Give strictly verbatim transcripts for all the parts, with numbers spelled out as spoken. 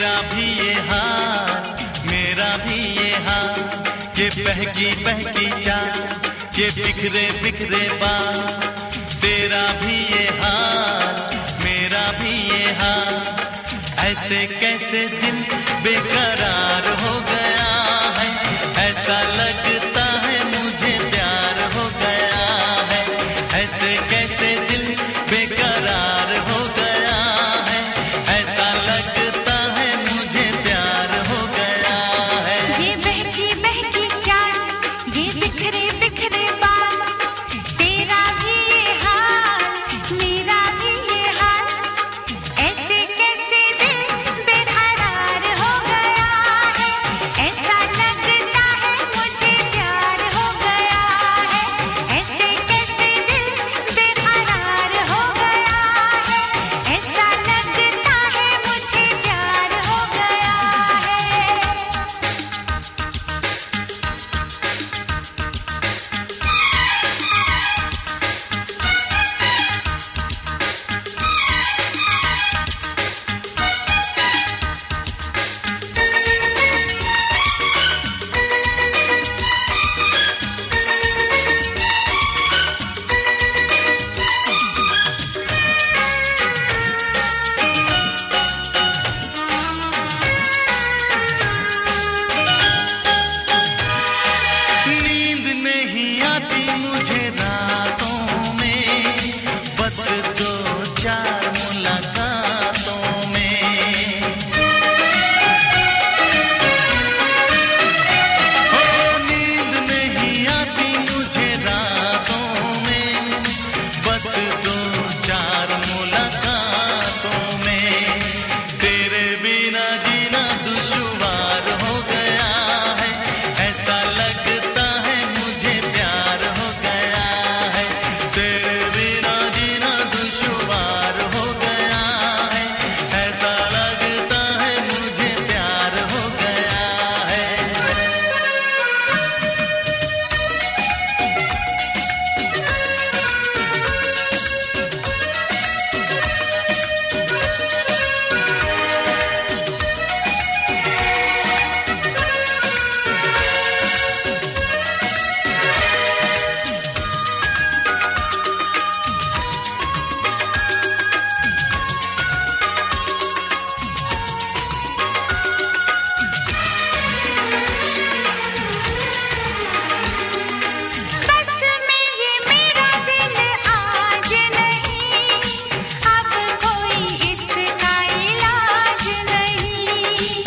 तेरा भी ये हाल, मेरा भी ये हाल, ये बहकी बहकी चाल, ये बिखरे बिखरे बाल। तेरा भी ये हाल, मेरा भी ये हाल, ऐसे कैसे दिल बेकरार हो गया है। ऐसा लगता है मुझे प्यार हो गया है। ऐसे कैसे दिल बेकरार हो गया है। ऐसा लगता है मुझे प्यार हो गया है। ये बहकी बहकी चाल, ये बिखरे बिखरे बाल, तेरा भी ये हाल, मेरा भी ये हाल, ऐसे कैसे दिल बेकरार हो गया है। ऐसा लगता है मुझे प्यार हो गया है। ऐसे कैसे दिल बेकरार हो गया है। ऐसा लगता है मुझे प्यार हो गया है। नींद नहीं आती मुझे रातों में, बस दो चार मुलाकातों में। हो नींद नहीं आती मुझे रातों में, बस दो चार मुलाकातों में। तेरे बिना जीना दुश्वार हो गया है। ऐसा लगता है मुझे प्यार हो गया है। तेरे बिना जीना दुश्वार हो गया है। ऐसा लगता है मुझे प्यार हो गया है। बस में ये मेरा दिल आज नहीं, अब कोई इसका इलाज नहीं।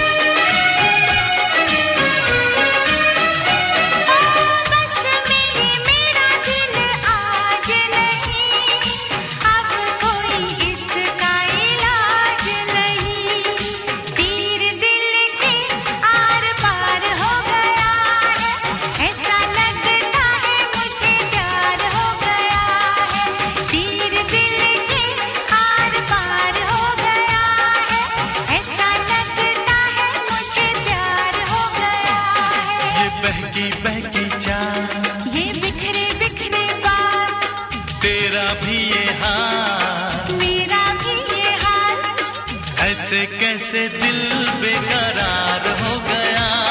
बस में ये मेरा दिल आज नहीं, अब कोई इसका इलाज नहीं। तीर दिल के आर पार हो गया है। ऐसा लगता है मुझे प्यार हो गया है। तीर दिल के आर पार हो गया है। ऐसा लगता है मुझे प्यार हो गया है। ये बहकी बहकी चाल, ये बिखरे बिखरे बाल, तेरा भी ये हाल, मेरा भी ये हाल, ऐसे कैसे दिल बेकरार हो गया